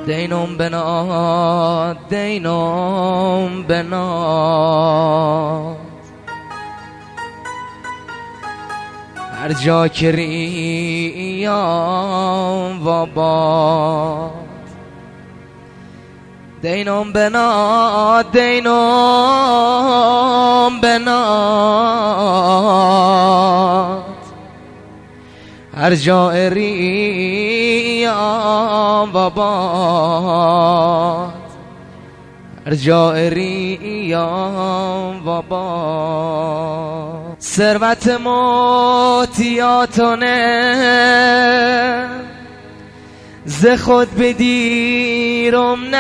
دینم بناد دینم بناد هر جا که ریام و باد دینم بناد دینم بناد هر جا ریام و باد هر جا ریام و باد ثروت موتیاتونه ز خود بدیرم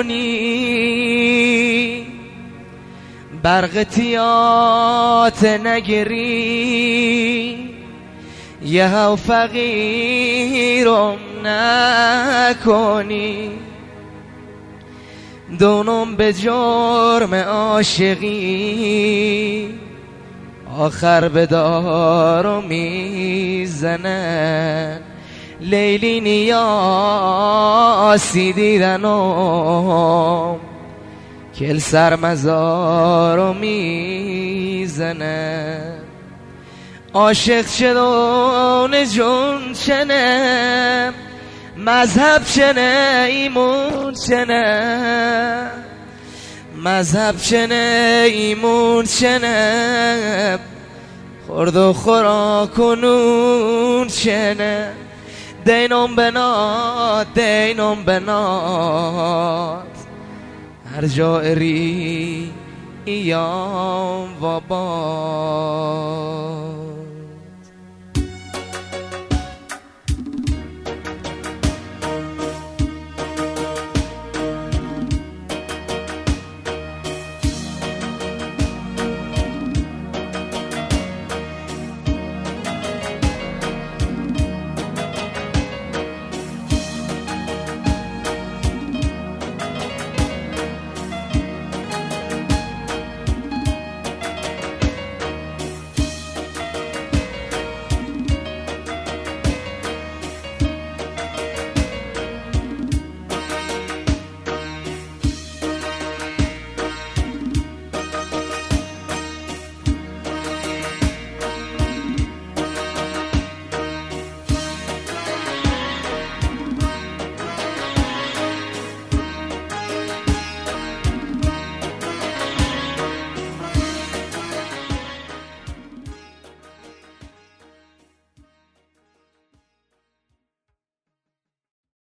نکنی برقتیات نگری یه هاو فقیرم نکنی دونم به جرم عاشقی آخر به دارو میزنن لیلی نیاسی دیدنم کل سر مزارو میزنن عاشق شدون جون چنه مذهب چنه ایمون چنه مذهب چنه ایمون چنه خورد و خوراک و نون چنه دینم بناد دینم بناد هر جا ایام و باد